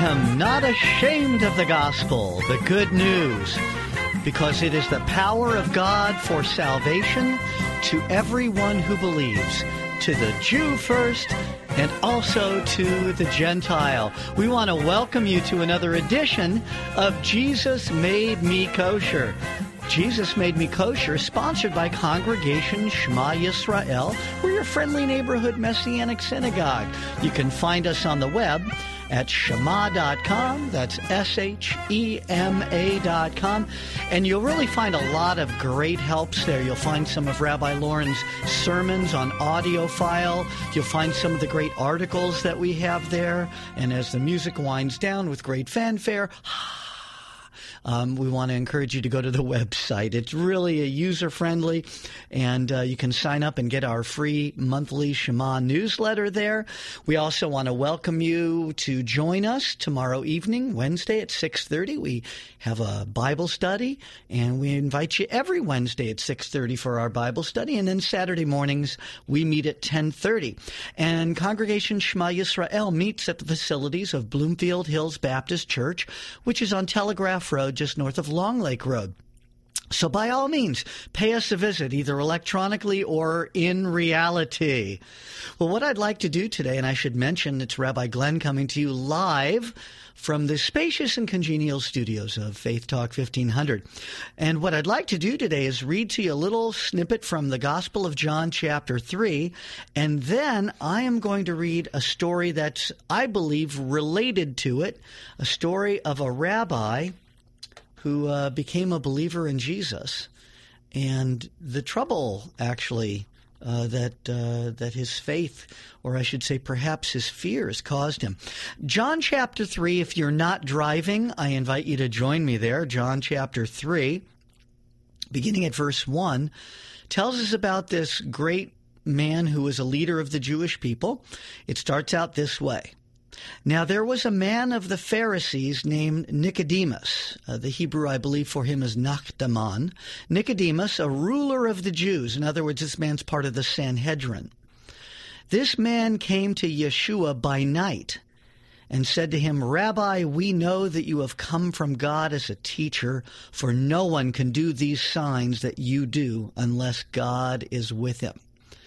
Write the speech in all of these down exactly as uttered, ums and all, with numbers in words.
am not ashamed of the gospel, the good news, because it is the power of God for salvation to everyone who believes, to the Jew first and also to the Gentile. We want to welcome you to another edition of Jesus Made Me Kosher. Jesus Made Me Kosher, sponsored by Congregation Shema Yisrael. We're your friendly neighborhood Messianic synagogue. You can find us on the web at shema dot com. That's S H E M A dot com. And you'll really find a lot of great helps there. You'll find some of Rabbi Lauren's sermons on audio file. You'll find some of the great articles that we have there. And as the music winds down with great fanfare, Um, we want to encourage you to go to the website. It's really a user-friendly, and uh, you can sign up and get our free monthly Shema newsletter there. We also want to welcome you to join us tomorrow evening, Wednesday at six thirty. We have a Bible study, and we invite you every Wednesday at six thirty for our Bible study. And then Saturday mornings, we meet at ten thirty. And Congregation Shema Yisrael meets at the facilities of Bloomfield Hills Baptist Church, which is on Telegraph Road, just north of Long Lake Road. So by all means, pay us a visit, either electronically or in reality. Well, what I'd like to do today, and I should mention it's Rabbi Glenn coming to you live from the spacious and congenial studios of Faith Talk fifteen hundred. And what I'd like to do today is read to you a little snippet from the Gospel of John chapter three, and then I am going to read a story that's, I believe, related to it, a story of a rabbi who uh, became a believer in Jesus, and the trouble, actually, uh, that uh, that his faith, or I should say perhaps his fears, caused him. John chapter three, if you're not driving, I invite you to join me there. John chapter three, beginning at verse one, tells us about this great man who was a leader of the Jewish people. It starts out this way. Now there was a man of the Pharisees named Nicodemus. Uh, the Hebrew, I believe, for him is Nachdaman. Nicodemus, a ruler of the Jews. In other words, this man's part of the Sanhedrin. This man came to Yeshua by night and said to him, "Rabbi, we know that you have come from God as a teacher, for no one can do these signs that you do unless God is with him."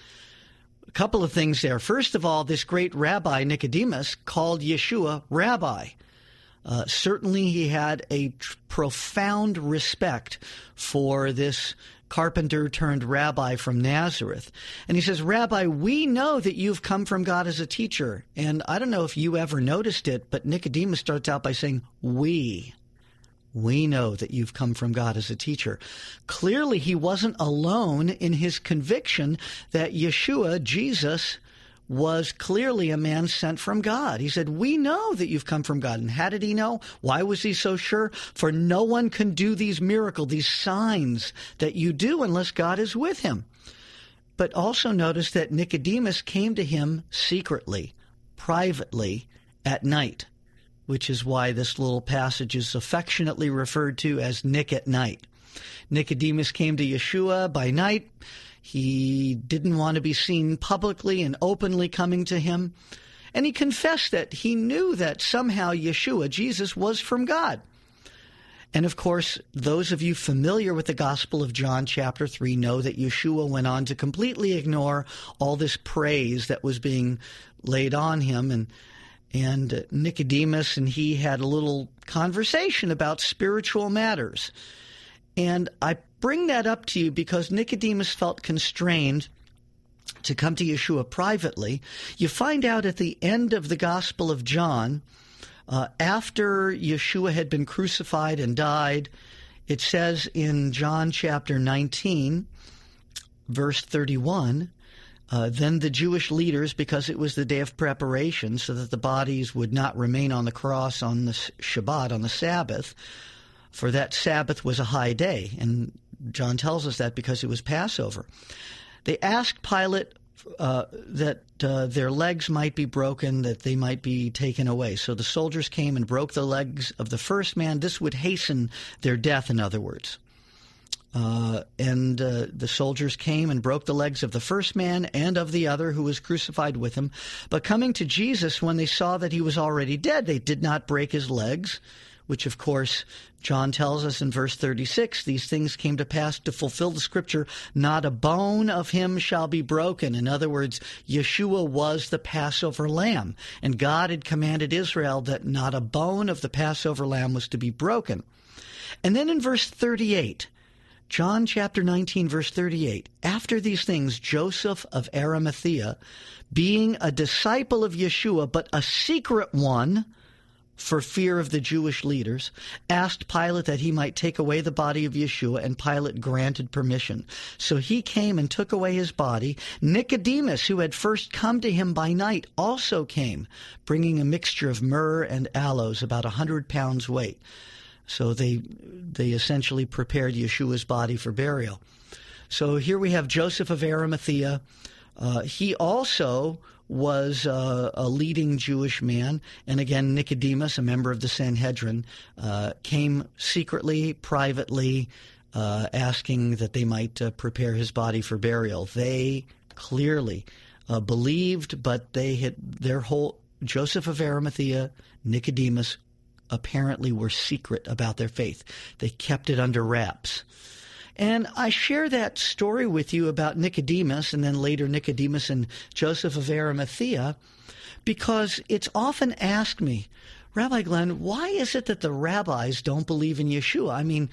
A couple of things there. First of all, this great rabbi, Nicodemus, called Yeshua rabbi. Uh, certainly he had a tr- profound respect for this carpenter-turned-rabbi from Nazareth. And he says, "Rabbi, we know that you've come from God as a teacher." And I don't know if you ever noticed it, but Nicodemus starts out by saying, we. We know that you've come from God as a teacher. Clearly, he wasn't alone in his conviction that Yeshua, Jesus, was clearly a man sent from God. He said, "We know that you've come from God." And how did he know? Why was he so sure? For no one can do these miracles, these signs that you do unless God is with him. But also notice that Nicodemus came to him secretly, privately, at night, which is why this little passage is affectionately referred to as Nick at night. Nicodemus came to Yeshua by night. He didn't want to be seen publicly and openly coming to him. And he confessed that he knew that somehow Yeshua, Jesus, was from God. And of course, those of you familiar with the Gospel of John chapter three know that Yeshua went on to completely ignore all this praise that was being laid on him, and And Nicodemus and he had a little conversation about spiritual matters. And I bring that up to you because Nicodemus felt constrained to come to Yeshua privately. You find out at the end of the Gospel of John, uh, after Yeshua had been crucified and died, it says in John chapter nineteen, verse thirty-one, Uh, then the Jewish leaders, because it was the day of preparation, so that the bodies would not remain on the cross on the Shabbat, on the Sabbath, for that Sabbath was a high day. And John tells us that because it was Passover. They asked Pilate uh, that uh, their legs might be broken, that they might be taken away. So the soldiers came and broke the legs of the first man. This would hasten their death, in other words. Uh, and uh, the soldiers came and broke the legs of the first man and of the other who was crucified with him. But coming to Jesus, when they saw that he was already dead, they did not break his legs, which, of course, John tells us in verse thirty-six, these things came to pass to fulfill the scripture, not a bone of him shall be broken. In other words, Yeshua was the Passover lamb, and God had commanded Israel that not a bone of the Passover lamb was to be broken. And then in verse thirty-eight, John chapter nineteen, verse thirty-eight, after these things, Joseph of Arimathea, being a disciple of Yeshua, but a secret one for fear of the Jewish leaders, asked Pilate that he might take away the body of Yeshua, and Pilate granted permission. So he came and took away his body. Nicodemus, who had first come to him by night, also came, bringing a mixture of myrrh and aloes, about a hundred pounds weight. So they they essentially prepared Yeshua's body for burial. So here we have Joseph of Arimathea. Uh, he also was uh, a leading Jewish man. And again, Nicodemus, a member of the Sanhedrin, uh, came secretly, privately, uh, asking that they might uh, prepare his body for burial. They clearly uh, believed, but they had their whole, Joseph of Arimathea, Nicodemus, apparently were secret about their faith. They kept it under wraps. And I share that story with you about Nicodemus, and then later Nicodemus and Joseph of Arimathea, because it's often asked me, Rabbi Glenn, why is it that the rabbis don't believe in Yeshua? I mean,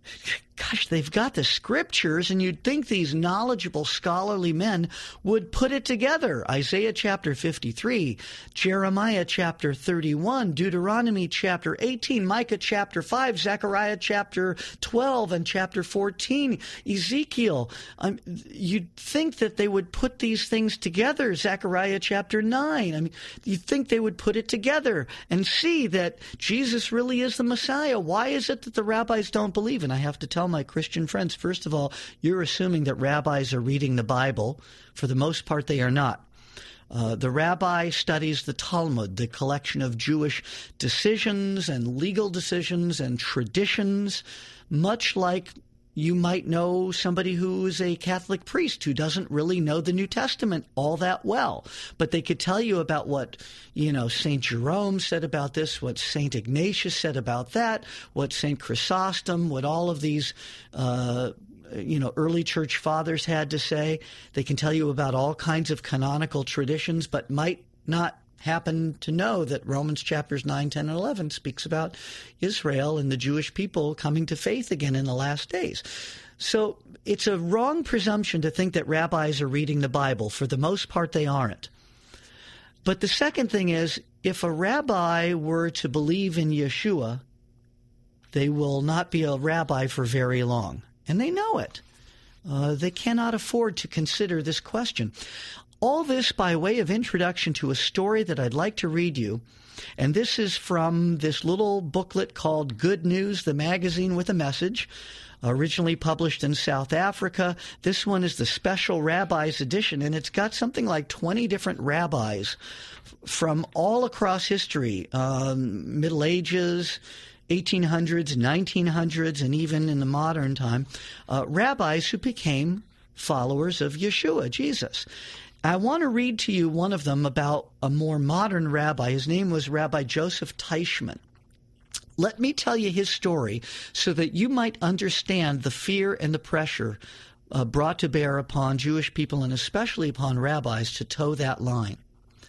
gosh, they've got the scriptures, and you'd think these knowledgeable, scholarly men would put it together. Isaiah chapter fifty-three, Jeremiah chapter thirty-one, Deuteronomy chapter eighteen, Micah chapter five, Zechariah chapter twelve, and chapter fourteen, Ezekiel. Um, you'd think that they would put these things together, Zechariah chapter nine. I mean, you'd think they would put it together and see that Jesus really is the Messiah. Why is it that the rabbis don't believe? And I have to tell my Christian friends, first of all, you're assuming that rabbis are reading the Bible. For the most part, they are not. Uh, the rabbi studies the Talmud, the collection of Jewish decisions and legal decisions and traditions, much like you might know somebody who is a Catholic priest who doesn't really know the New Testament all that well. But they could tell you about what, you know, Saint Jerome said about this, what Saint Ignatius said about that, what Saint Chrysostom, what all of these, uh, you know, early church fathers had to say. They can tell you about all kinds of canonical traditions, but might not happen to know that Romans chapters nine, ten, and eleven speaks about Israel and the Jewish people coming to faith again in the last days. So it's a wrong presumption to think that rabbis are reading the Bible. For the most part, they aren't. But the second thing is, if a rabbi were to believe in Yeshua, they will not be a rabbi for very long. And they know it. Uh, they cannot afford to consider this question. All this by way of introduction to a story that I'd like to read you. And this is from this little booklet called Good News, the Magazine with a Message, originally published in South Africa. This one is the Special Rabbis edition, and it's got something like twenty different rabbis from all across history, um, Middle Ages, eighteen hundreds, nineteen hundreds, and even in the modern time, uh, rabbis who became followers of Yeshua, Jesus. I want to read to you one of them about a more modern rabbi. His name was Rabbi Joseph Teichmann. Let me tell you his story so that you might understand the fear and the pressure uh, brought to bear upon Jewish people and especially upon rabbis to toe that line.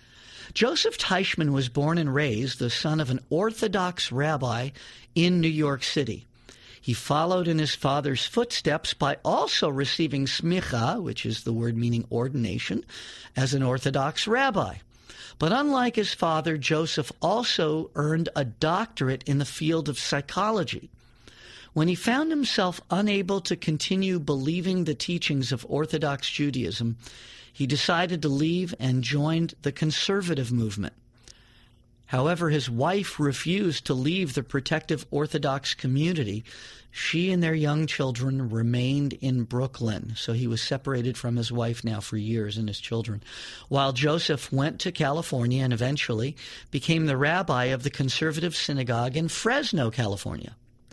Joseph Teichmann was born and raised the son of an Orthodox rabbi in New York City. He followed in his father's footsteps by also receiving smicha, which is the word meaning ordination, as an Orthodox rabbi. But unlike his father, Joseph also earned a doctorate in the field of psychology. When he found himself unable to continue believing the teachings of Orthodox Judaism, he decided to leave and joined the conservative movement. However, his wife refused to leave the protective Orthodox community. She and their young children remained in Brooklyn. So he was separated from his wife now for years and his children. While Joseph went to California and eventually became the rabbi of the conservative synagogue in Fresno, California.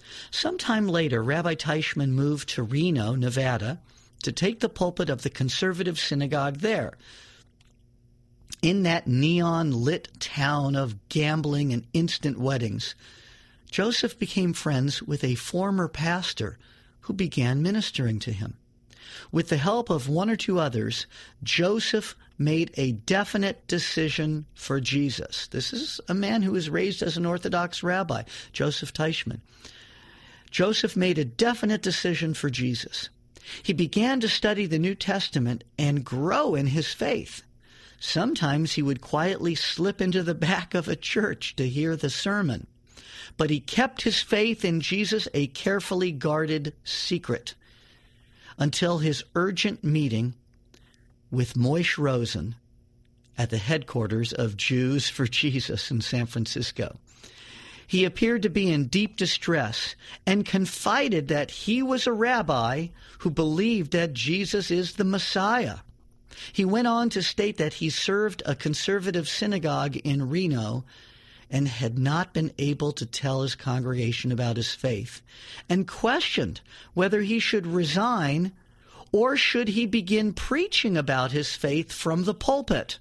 Sometime later, Rabbi Teichman moved to Reno, Nevada, to take the pulpit of the conservative synagogue there. In that neon-lit town of gambling and instant weddings, Joseph became friends with a former pastor who began ministering to him. With the help of one or two others, Joseph made a definite decision for Jesus. This is a man who was raised as an Orthodox rabbi, Joseph Teichman. Joseph made a definite decision for Jesus. He began to study the New Testament and grow in his faith. Sometimes he would quietly slip into the back of a church to hear the sermon. But he kept his faith in Jesus a carefully guarded secret until his urgent meeting with Moishe Rosen at the headquarters of Jews for Jesus in San Francisco. He appeared to be in deep distress and confided that he was a rabbi who believed that Jesus is the Messiah. He went on to state that he served a conservative synagogue in Reno and had not been able to tell his congregation about his faith, and questioned whether he should resign or should he begin preaching about his faith from the pulpit.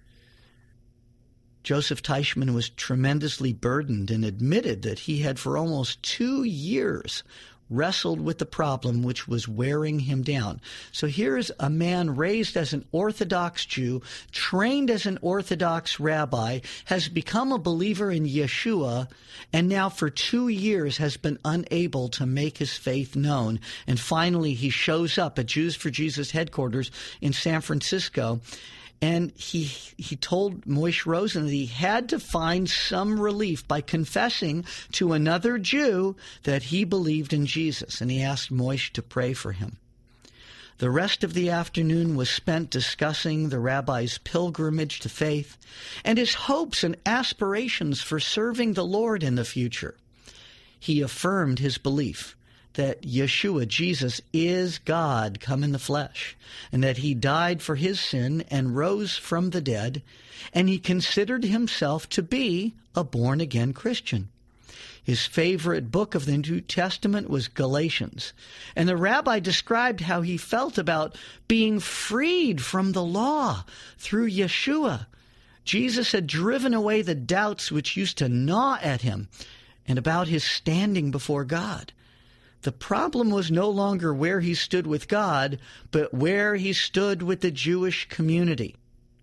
Joseph Teichman was tremendously burdened and admitted that he had for almost two years wrestled with the problem which was wearing him down. So here's a man raised as an Orthodox Jew, trained as an Orthodox rabbi, has become a believer in Yeshua, and now for two years has been unable to make his faith known. And finally he shows up at Jews for Jesus headquarters in San Francisco. And he he told Moishe Rosen that he had to find some relief by confessing to another Jew that he believed in Jesus. And he asked Moishe to pray for him. The rest of the afternoon was spent discussing the rabbi's pilgrimage to faith and his hopes and aspirations for serving the Lord in the future. He affirmed his belief that Yeshua, Jesus, is God come in the flesh, and that he died for his sin and rose from the dead, and he considered himself to be a born-again Christian. His favorite book of the New Testament was Galatians, and the rabbi described how he felt about being freed from the law through Yeshua. Jesus had driven away the doubts which used to gnaw at him, and about his standing before God. The problem was no longer where he stood with God, but where he stood with the Jewish community.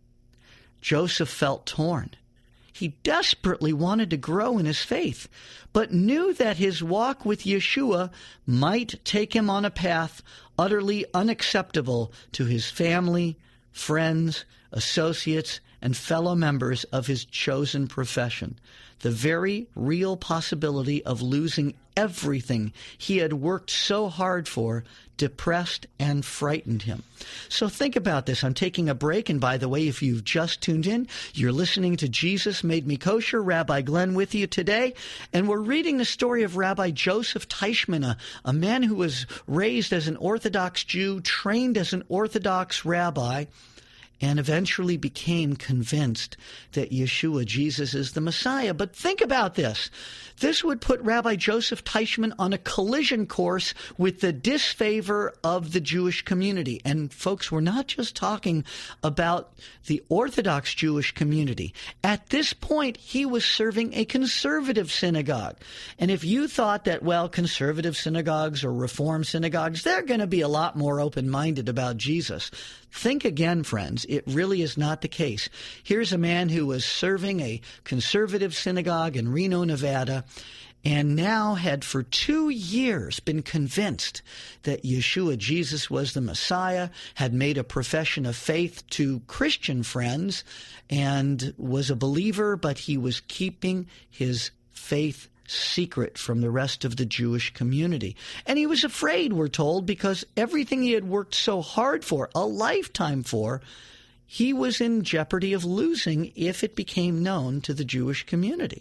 Joseph felt torn. He desperately wanted to grow in his faith, but knew that his walk with Yeshua might take him on a path utterly unacceptable to his family, friends, associates, and fellow members of his chosen profession. The very real possibility of losing everything he had worked so hard for depressed and frightened him. So think about this. I'm taking a break, and by the way, if you've just tuned in, you're listening to Jesus Made Me Kosher. Rabbi Glenn with you today, and we're reading the story of Rabbi Joseph Teichman, a, a man who was raised as an Orthodox Jew, trained as an Orthodox rabbi, and eventually became convinced that Yeshua, Jesus, is the Messiah. But think about this. This would put Rabbi Joseph Teichman on a collision course with the disfavor of the Jewish community. And folks, we're not just talking about the Orthodox Jewish community. At this point, he was serving a conservative synagogue. And if you thought that, well, conservative synagogues or Reform synagogues, they're going to be a lot more open-minded about Jesus, think again, friends. It really is not the case. Here's a man who was serving a conservative synagogue in Reno, Nevada, and now had for two years been convinced that Yeshua, Jesus, was the Messiah, had made a profession of faith to Christian friends, and was a believer, but he was keeping his faith secret from the rest of the Jewish community. And he was afraid, we're told, because everything he had worked so hard for, a lifetime for, he was in jeopardy of losing if it became known to the Jewish community.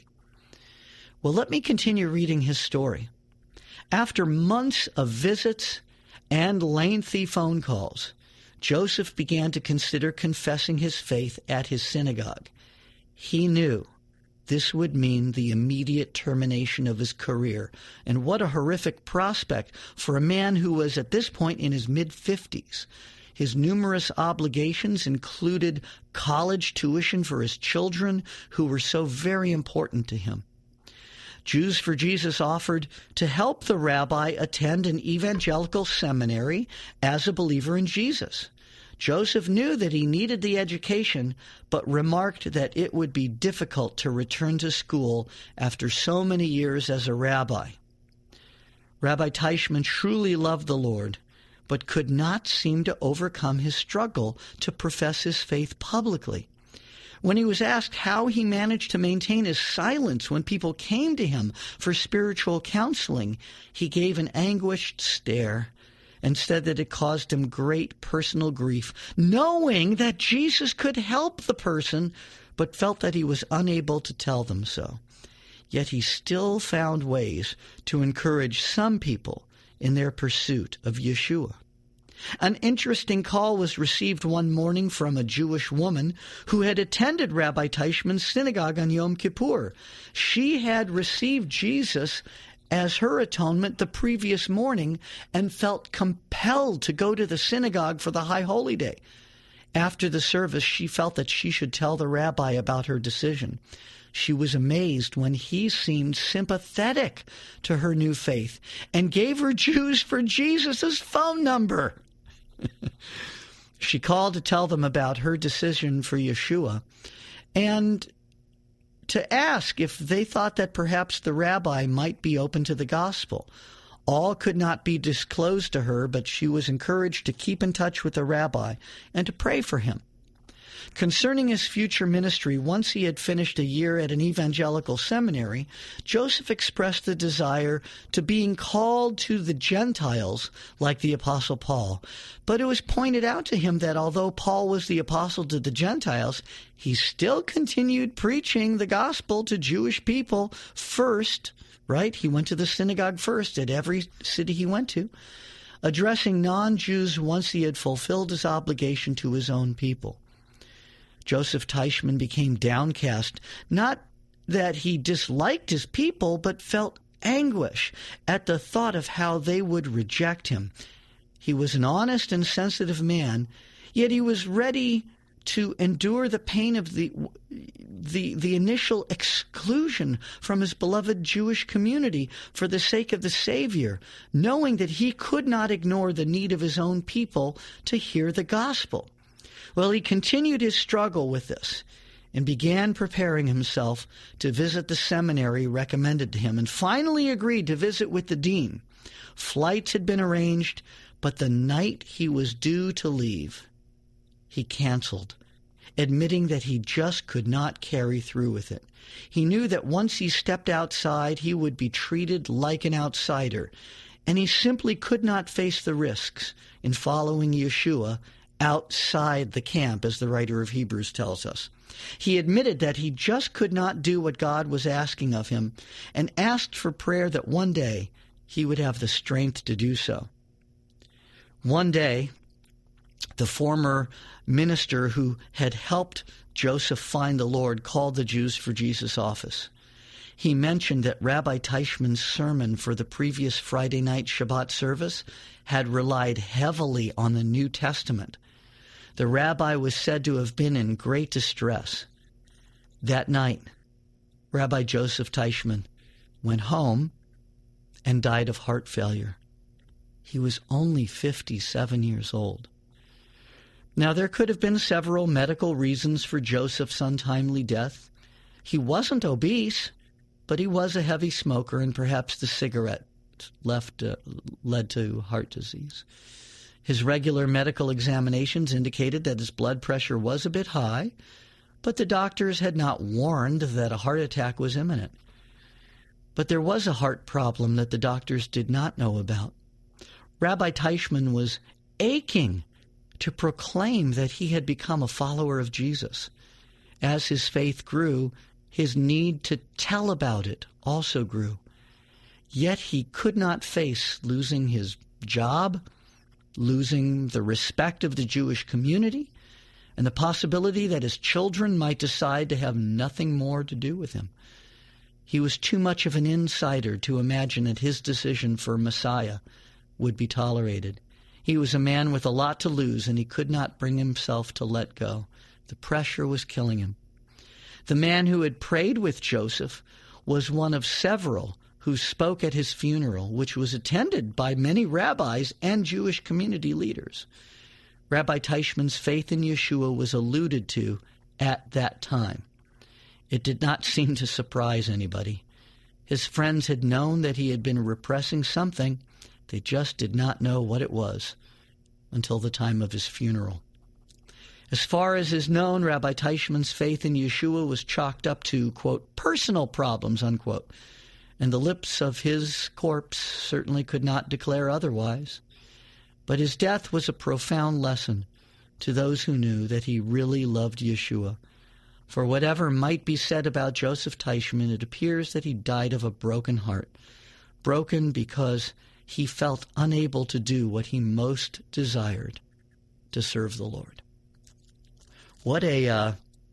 Well, let me continue reading his story. After months of visits and lengthy phone calls, Joseph began to consider confessing his faith at his synagogue. He knew this would mean the immediate termination of his career. And what a horrific prospect for a man who was at this point in his mid-fifties. His numerous obligations included college tuition for his children, who were so very important to him. Jews for Jesus offered to help the rabbi attend an evangelical seminary as a believer in Jesus. Joseph knew that he needed the education, but remarked that it would be difficult to return to school after so many years as a rabbi. Rabbi Teichmann truly loved the Lord, but could not seem to overcome his struggle to profess his faith publicly. When he was asked how he managed to maintain his silence when people came to him for spiritual counseling, he gave an anguished stare and said that it caused him great personal grief, knowing that Jesus could help the person, but felt that he was unable to tell them so. Yet he still found ways to encourage some people in their pursuit of Yeshua. An interesting call was received one morning from a Jewish woman who had attended Rabbi Teichmann's synagogue on Yom Kippur. She had received Jesus as her atonement the previous morning and felt compelled to go to the synagogue for the High Holy Day. After the service, she felt that she should tell the rabbi about her decision. She was amazed when he seemed sympathetic to her new faith and gave her Jews for Jesus' phone number. She called to tell them about her decision for Yeshua and to ask if they thought that perhaps the rabbi might be open to the gospel. All could not be disclosed to her, but she was encouraged to keep in touch with the rabbi and to pray for him. Concerning his future ministry, once he had finished a year at an evangelical seminary, Joseph expressed the desire to being called to the Gentiles like the Apostle Paul. But it was pointed out to him that although Paul was the apostle to the Gentiles, he still continued preaching the gospel to Jewish people first, right? He went to the synagogue first at every city he went to, addressing non-Jews once he had fulfilled his obligation to his own people. Joseph Teichmann became downcast, not that he disliked his people, but felt anguish at the thought of how they would reject him. He was an honest and sensitive man, yet he was ready to endure the pain of the, the, the initial exclusion from his beloved Jewish community for the sake of the Savior, knowing that he could not ignore the need of his own people to hear the gospel. Well, he continued his struggle with this and began preparing himself to visit the seminary recommended to him and finally agreed to visit with the dean. Flights had been arranged, but the night he was due to leave, he canceled, admitting that he just could not carry through with it. He knew that once he stepped outside, he would be treated like an outsider, and he simply could not face the risks in following Yeshua outside the camp, as the writer of Hebrews tells us. He admitted that he just could not do what God was asking of him and asked for prayer that one day he would have the strength to do so. One day, the former minister who had helped Joseph find the Lord called the Jews for Jesus office. He mentioned that Rabbi Teichmann's sermon for the previous Friday night Shabbat service had relied heavily on the New Testament. The rabbi was said to have been in great distress. That night, Rabbi Joseph Teichmann went home and died of heart failure. He was only fifty-seven years old. Now, there could have been several medical reasons for Joseph's untimely death. He wasn't obese, but he was a heavy smoker, and perhaps the cigarette left uh, led to heart disease. His regular medical examinations indicated that his blood pressure was a bit high, but the doctors had not warned that a heart attack was imminent. But there was a heart problem that the doctors did not know about. Rabbi Teichmann was aching to proclaim that he had become a follower of Jesus. As his faith grew, his need to tell about it also grew. Yet he could not face losing his job, losing the respect of the Jewish community, and the possibility that his children might decide to have nothing more to do with him. He was too much of an insider to imagine that his decision for Messiah would be tolerated. He was a man with a lot to lose, and he could not bring himself to let go. The pressure was killing him. The man who had prayed with Joseph was one of several who spoke at his funeral, which was attended by many rabbis and Jewish community leaders. Rabbi Teichmann's faith in Yeshua was alluded to at that time. It did not seem to surprise anybody. His friends had known that he had been repressing something. They just did not know what it was until the time of his funeral. As far as is known, Rabbi Teichmann's faith in Yeshua was chalked up to, quote, personal problems, unquote, and the lips of his corpse certainly could not declare otherwise. But his death was a profound lesson to those who knew that he really loved Yeshua. For whatever might be said about Joseph Teichmann, it appears that he died of a broken heart, broken because he felt unable to do what he most desired, to serve the Lord. What a uh,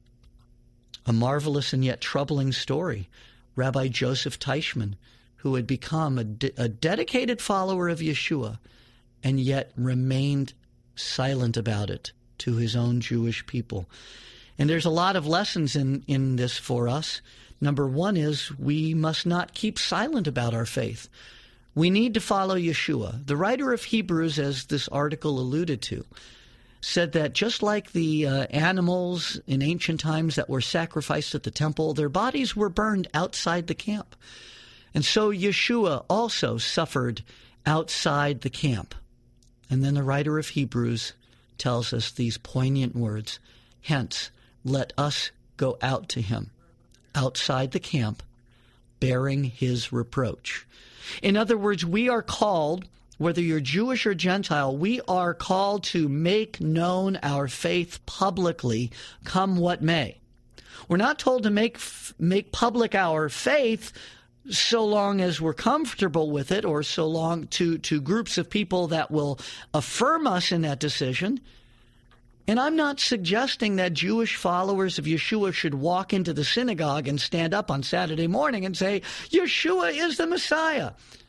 a marvelous and yet troubling story. Rabbi Joseph Teichmann, who had become a, de- a dedicated follower of Yeshua and yet remained silent about it to his own Jewish people. And there's a lot of lessons in, in this for us. Number one is we must not keep silent about our faith. We need to follow Yeshua. The writer of Hebrews, as this article alluded to, said that just like the uh, animals in ancient times that were sacrificed at the temple, their bodies were burned outside the camp. And so Yeshua also suffered outside the camp. And then the writer of Hebrews tells us these poignant words, hence, let us go out to him, outside the camp, bearing his reproach. In other words, we are called, whether you're Jewish or Gentile, we are called to make known our faith publicly, come what may. We're not told to make make public our faith so long as we're comfortable with it, or so long to, to groups of people that will affirm us in that decision. And I'm not suggesting that Jewish followers of Yeshua should walk into the synagogue and stand up on Saturday morning and say, Yeshua is the Messiah.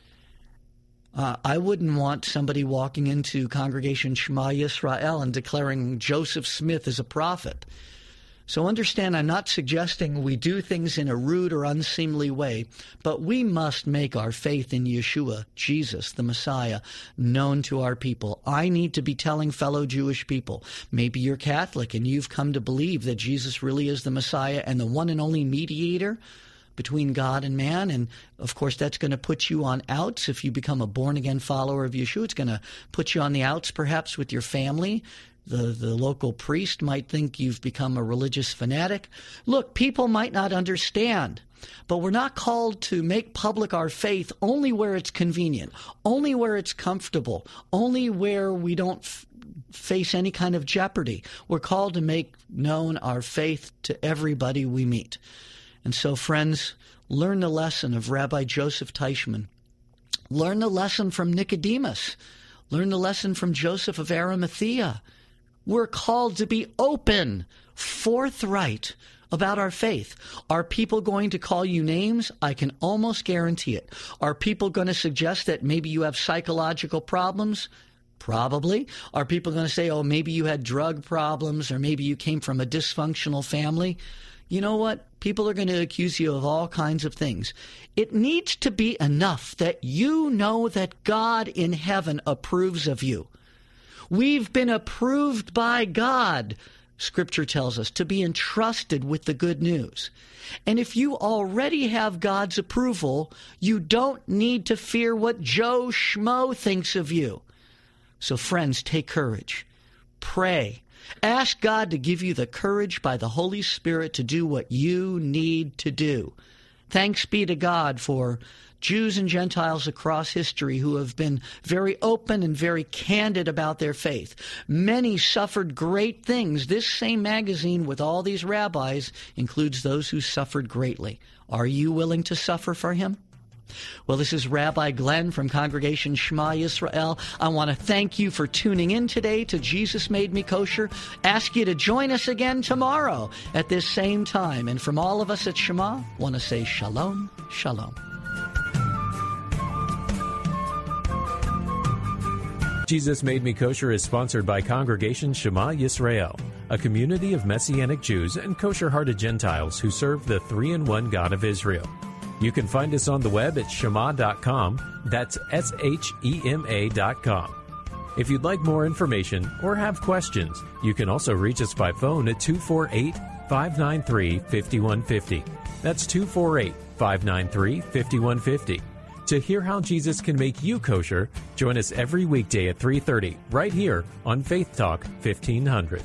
Uh, I wouldn't want somebody walking into Congregation Shema Yisrael and declaring Joseph Smith as a prophet. So understand, I'm not suggesting we do things in a rude or unseemly way, but we must make our faith in Yeshua, Jesus, the Messiah, known to our people. I need to be telling fellow Jewish people, maybe you're Catholic and you've come to believe that Jesus really is the Messiah and the one and only mediator between God and man. And, of course, that's going to put you on outs if you become a born-again follower of Yeshua. It's going to put you on the outs, perhaps, with your family. The, the local priest might think you've become a religious fanatic. Look, people might not understand, but we're not called to make public our faith only where it's convenient, only where it's comfortable, only where we don't f- face any kind of jeopardy. We're called to make known our faith to everybody we meet. And so, friends, learn the lesson of Rabbi Joseph Teichmann. Learn the lesson from Nicodemus. Learn the lesson from Joseph of Arimathea. We're called to be open, forthright about our faith. Are people going to call you names? I can almost guarantee it. Are people going to suggest that maybe you have psychological problems? Probably. Are people going to say, oh, maybe you had drug problems, or maybe you came from a dysfunctional family? You know what? People are going to accuse you of all kinds of things. It needs to be enough that you know that God in heaven approves of you. We've been approved by God, Scripture tells us, to be entrusted with the good news. And if you already have God's approval, you don't need to fear what Joe Schmo thinks of you. So, friends, take courage. Pray. Ask God to give you the courage by the Holy Spirit to do what you need to do. Thanks be to God for Jews and Gentiles across history who have been very open and very candid about their faith. Many suffered great things. This same magazine with all these rabbis includes those who suffered greatly. Are you willing to suffer for him? Well, this is Rabbi Glenn from Congregation Shema Yisrael. I want to thank you for tuning in today to Jesus Made Me Kosher. Ask you to join us again tomorrow at this same time. And from all of us at Shema, want to say shalom, shalom. Jesus Made Me Kosher is sponsored by Congregation Shema Yisrael, a community of Messianic Jews and kosher-hearted Gentiles who serve the three-in-one God of Israel. You can find us on the web at shema dot com. That's S H E M A dot com. If you'd like more information or have questions, you can also reach us by phone at two four eight, five nine three, five one five zero. That's two four eight, five nine three, five one five zero. To hear how Jesus can make you kosher, join us every weekday at three thirty right here on Faith Talk fifteen hundred.